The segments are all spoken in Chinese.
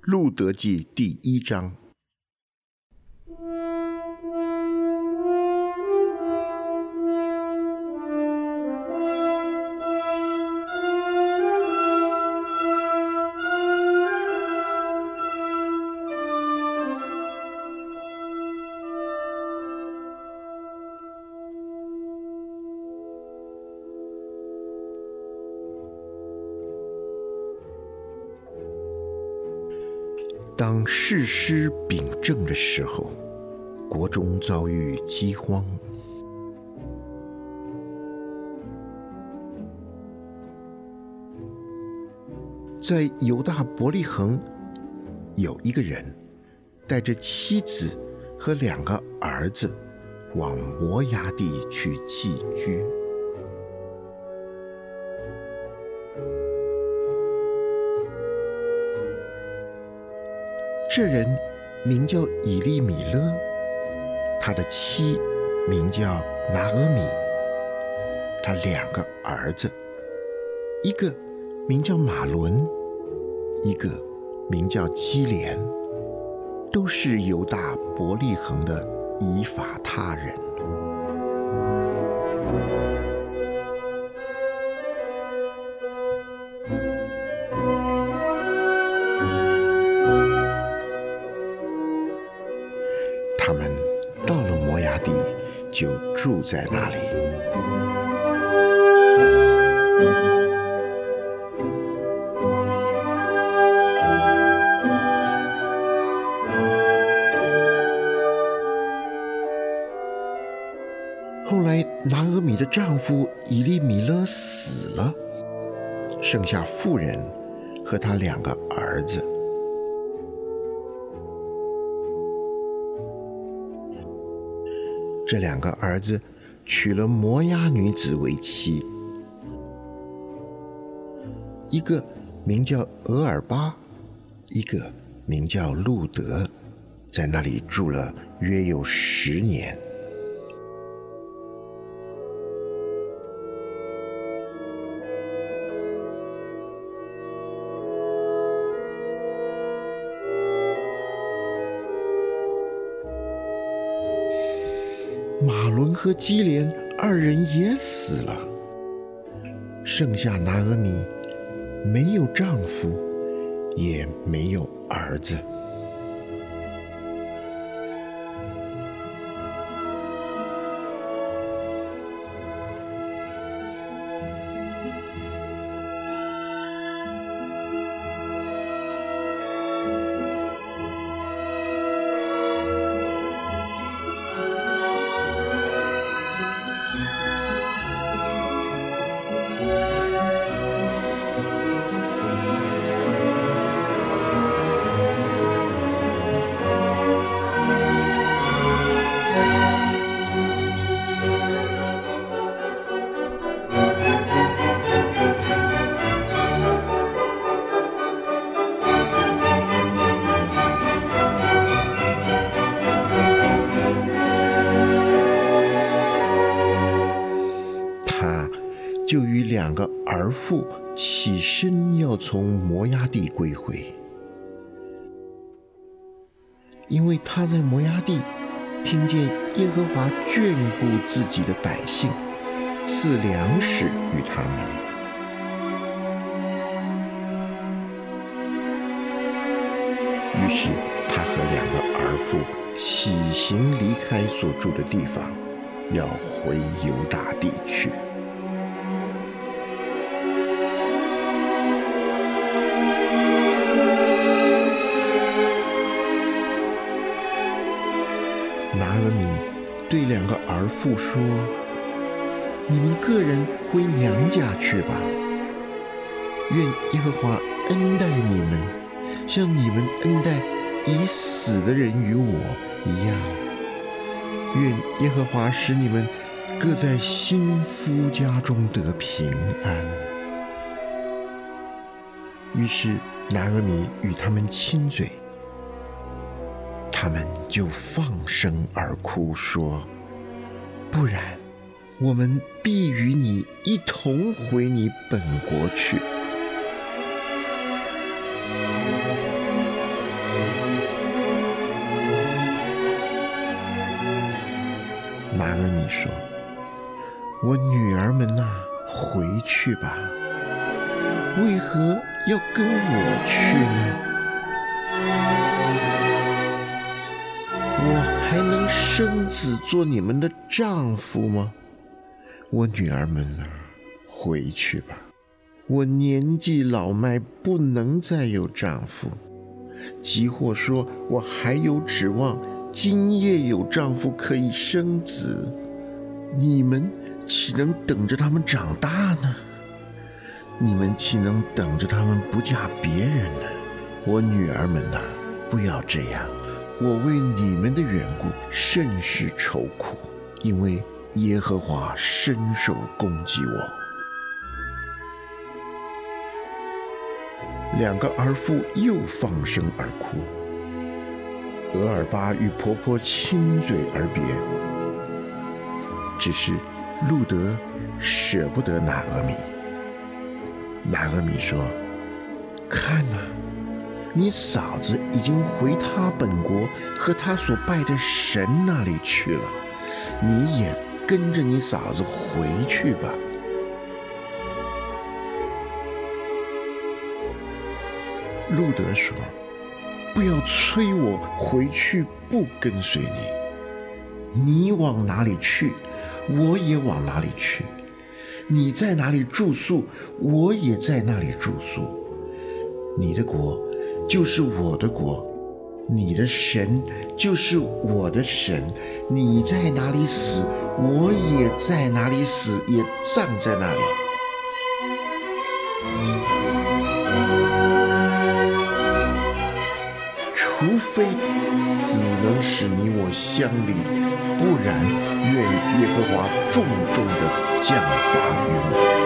路得记第1章。当士师秉政的时候，国中遭遇饥荒。在犹大伯利恒，有一个人带着妻子和2个儿子往摩押地去寄居。这人名叫以利米勒，他的妻名叫拿俄米，他2个儿子，一个名叫马伦，一个名叫基连，都是犹大伯利恒的以法他人。他们到了摩押地，就住在那里。后来拿俄米的丈夫以利米勒死了，剩下妇人和他2个儿子。这2个儿子娶了摩押女子为妻，一个名叫俄尔巴，一个名叫路德，在那里住了约有10年。马伦和基连2人也死了，剩下拿俄米没有丈夫，也没有儿子。就与2个儿妇起身要从摩押地归回，因为他在摩押地听见耶和华眷顾自己的百姓，赐粮食与他们。于是他和2个儿妇起行离开所住的地方，要回犹大地去。拿俄米对2个儿妇说：“你们个人回娘家去吧，愿耶和华恩待你们，像你们恩待已死的人与我一样。愿耶和华使你们各在新夫家中得平安。”于是拿俄米与他们亲嘴，他们就放声而哭，说：“不然，我们必与你一同回你本国去。” 拿俄米说：“我女儿们啊，回去吧。为何要跟我去呢？我还能生子做你们的丈夫吗？我女儿们啊，回去吧。我年纪老迈，不能再有丈夫。即或说我还有指望，今夜有丈夫可以生子，你们岂能等着他们长大呢？你们岂能等着他们不嫁别人呢？我女儿们啊，不要这样。我为你们的缘故甚是愁苦，因为耶和华伸手攻击我。”2个儿妇又放声而哭。俄尔巴与婆婆亲嘴而别，只是路德舍不得拿俄米。拿俄米说：“看啊，你嫂子已经回她本国和她所拜的神那里去了，你也跟着你嫂子回去吧。”路德说：“不要催我回去不跟随你，你往哪里去，我也往哪里去；你在哪里住宿，我也在那里住宿。你的国就是我的国，你的神就是我的神。你在哪里死，我也在哪里死，也葬在那里。”除非死能使你我相离，不然愿耶和华重重地降罚于我。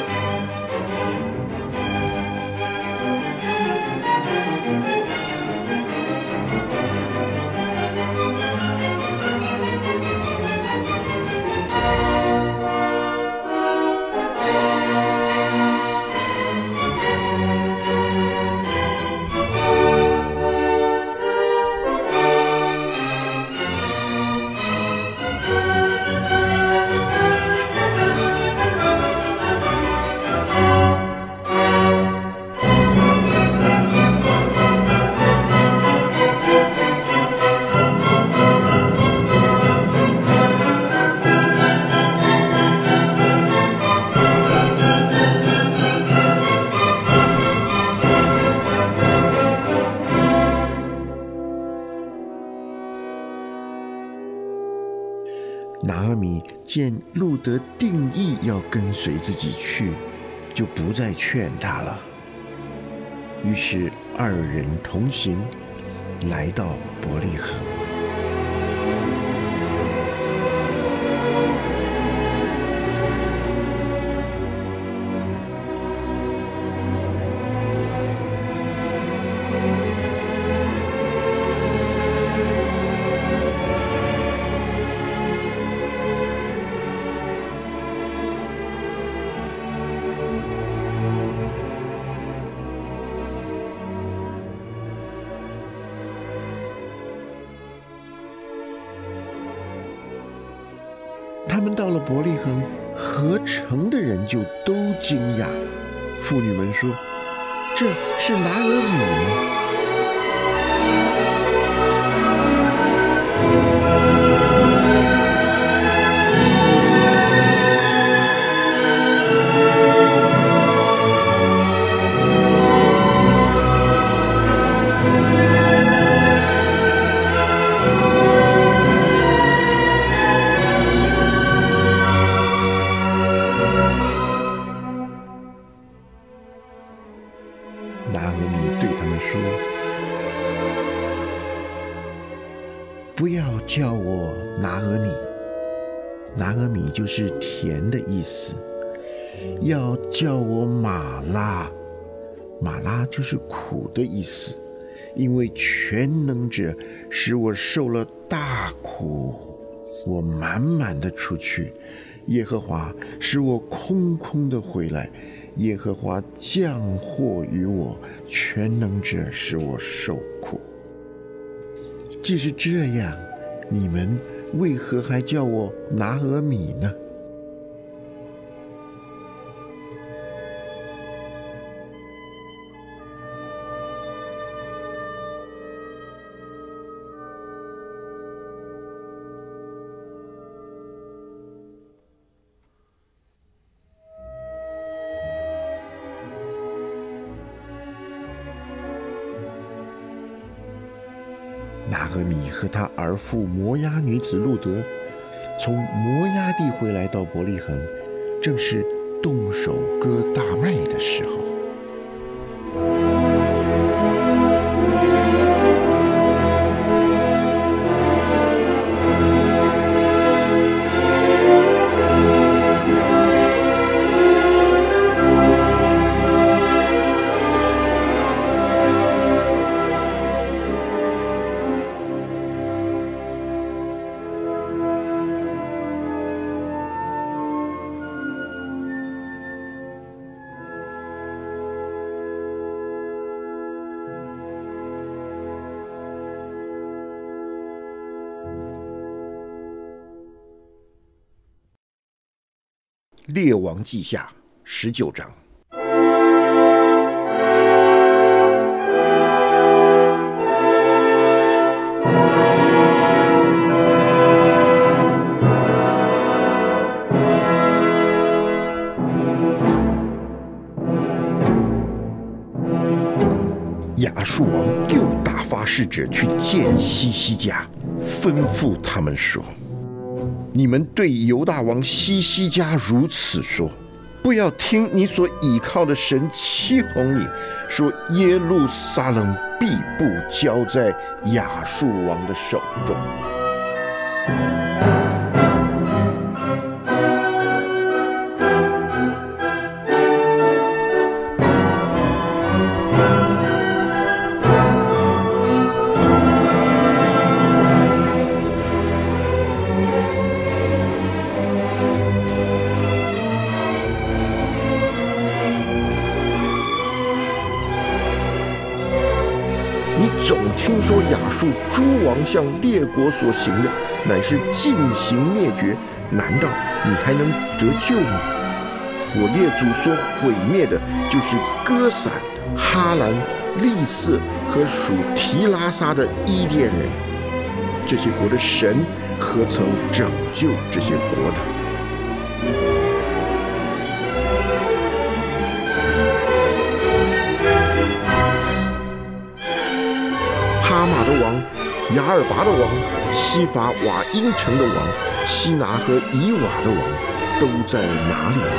拿俄米见路德定义要跟随自己去，就不再劝他了。于是2人同行，来到伯利恒。他们到了伯利恒，合城的人就都惊讶。妇女们说：“这是拿俄米吗？”拿俄米对他们说：“不要叫我拿俄米，拿俄米就是甜的意思，要叫我玛拉，玛拉就是苦的意思，因为全能者使我受了大苦，我满满的出去，耶和华使我空空的回来。耶和华降祸于我，全能者使我受苦。既是这样，你们为何还叫我拿俄米呢？拿俄米和他儿妇摩押女子路德从摩押地回来到伯利恒，正是动手割大麦的时候。列王记下19章。亚述王又打发使者去见西西家，吩咐他们说：你们对犹大王西西家如此说，不要听你所倚靠的神欺哄你，说耶路撒冷必不交在亚述王的手中。你总听说亚述诸王向列国所行的，乃是尽行灭绝，难道你还能得救吗？我列祖所毁灭的，就是歌散、哈兰、利色和属提拉撒的伊甸人。这些国的神何曾拯救这些国呢？哈马的王、雅尔拔的王、西法瓦因城的王、西拿和以瓦的王都在哪里呢？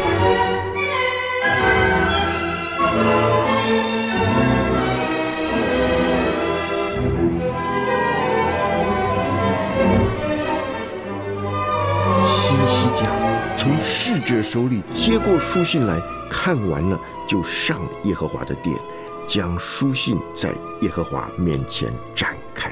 西西家从使者手里接过书信来，看完了就上耶和华的殿，将书信在耶和华面前展开。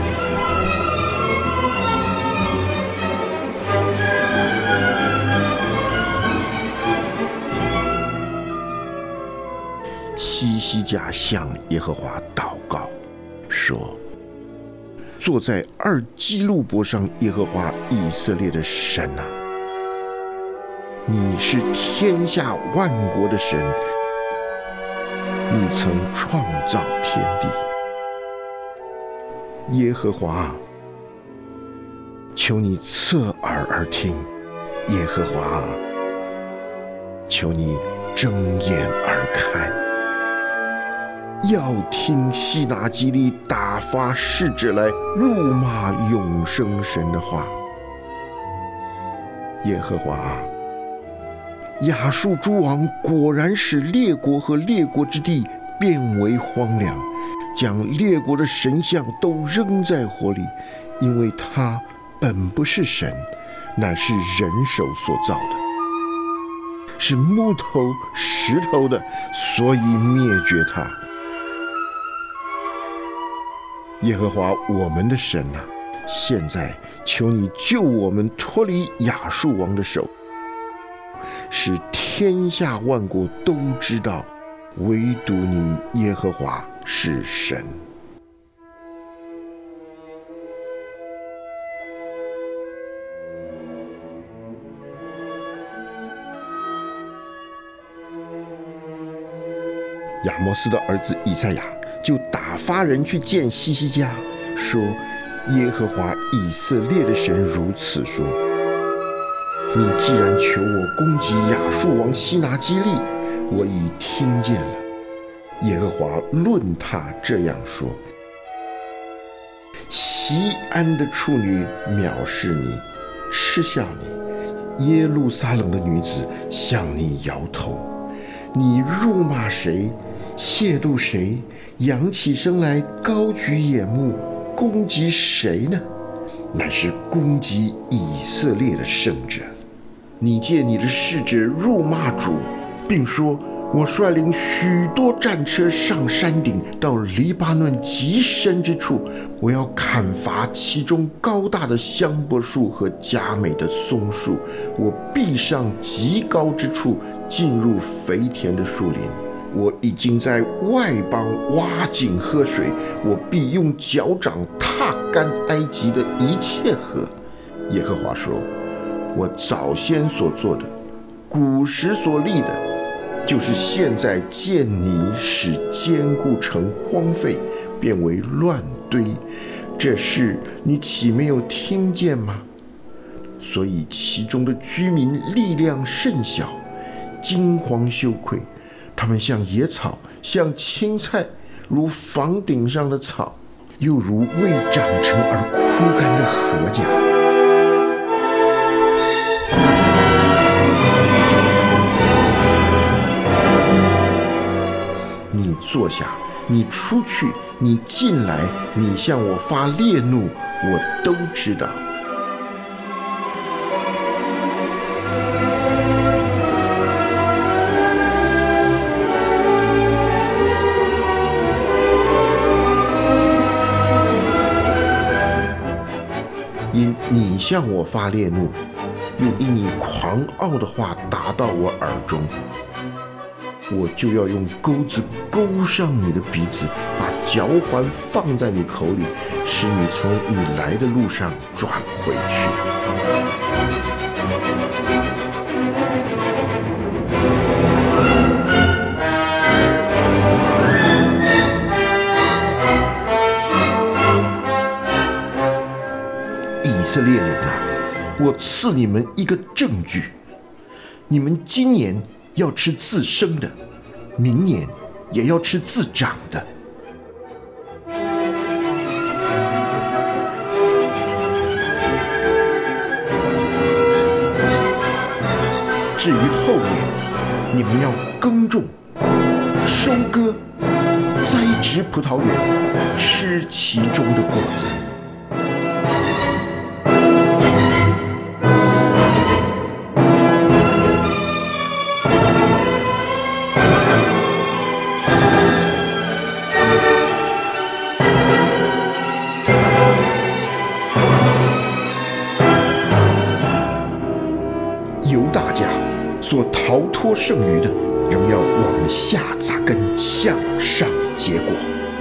西西家向耶和华祷告，说：坐在二基路伯上耶和华以色列的神啊，你是天下万国的神，你曾创造天地。耶和华，求你侧耳而听；耶和华，求你睁眼而看。要听西拿基立打发使者来辱骂永生神的话。耶和华，亚述诸王果然使列国和列国之地变为荒凉，将列国的神像都扔在火里，因为他本不是神，乃是人手所造的，是木头石头的，所以灭绝他。耶和华我们的神啊，现在求你救我们脱离亚述王的手，使天下万国都知道，唯独你耶和华是神。 亚摩斯的儿子以赛亚就打发人去见希西家，说：耶和华以色列的神如此说：你既然求我攻击亚述王西拿基立，我已听见了。耶和华论他这样说：西安的处女藐视你，嗤笑你；耶路撒冷的女子向你摇头。你辱骂谁，亵渎谁，扬起声来，高举眼目，攻击谁呢？乃是攻击以色列的圣者。你借你的使者辱骂主，并说：我率领许多战车上山顶，到黎巴嫩极深之处，我要砍伐其中高大的香柏树和佳美的松树。我必上极高之处，进入肥田的树林。我已经在外邦挖井喝水，我必用脚掌踏干埃及的一切河。耶和华说：我早先所做的，古时所立的，就是现在见你使坚固城荒废，变为乱堆，这事你岂没有听见吗？所以其中的居民力量甚小，惊惶羞愧，他们像野草，像青菜，如房顶上的草，又如未长成而枯干的禾甲。你坐下，你出去，你进来，你向我发烈怒，我都知道。因你向我发烈怒，又因你狂傲的话达到我耳中，我就要用钩子勾上你的鼻子，把嚼环放在你口里，使你从你来的路上转回去。以色列人啊，我赐你们一个证据，你们今年要吃自生的，明年也要吃自长的。至于后年，你们要耕种、收割、栽植葡萄园，吃其中的果子。犹大家所逃脱剩余的，仍要往下扎根，向上结果。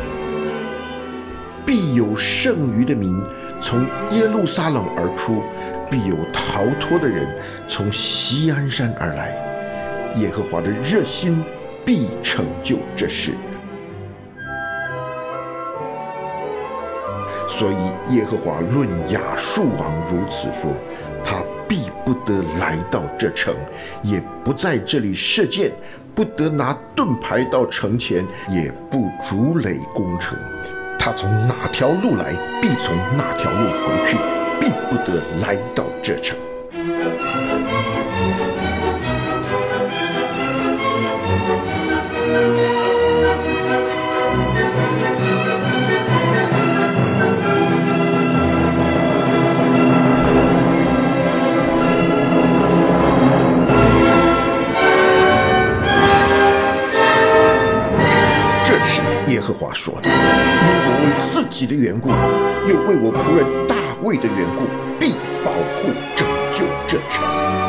必有剩余的民从耶路撒冷而出，必有逃脱的人从锡安山而来。耶和华的热心必成就这事。所以耶和华论亚述王如此说：他必不得来到这城，也不在这里射箭，不得拿盾牌到城前，也不筑垒攻城。他从哪条路来，必从那条路回去，必不得来到这城。耶和华说的，因我为自己的缘故，又为我仆人大卫的缘故，必保护拯救这城。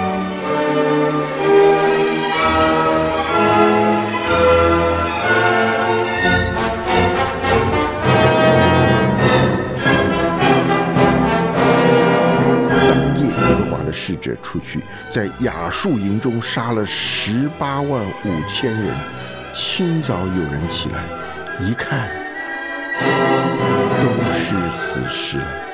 当夜，耶和华的使者出去，在亚述营中杀了18万5千人。 清早有人起来，一看，都是死尸了。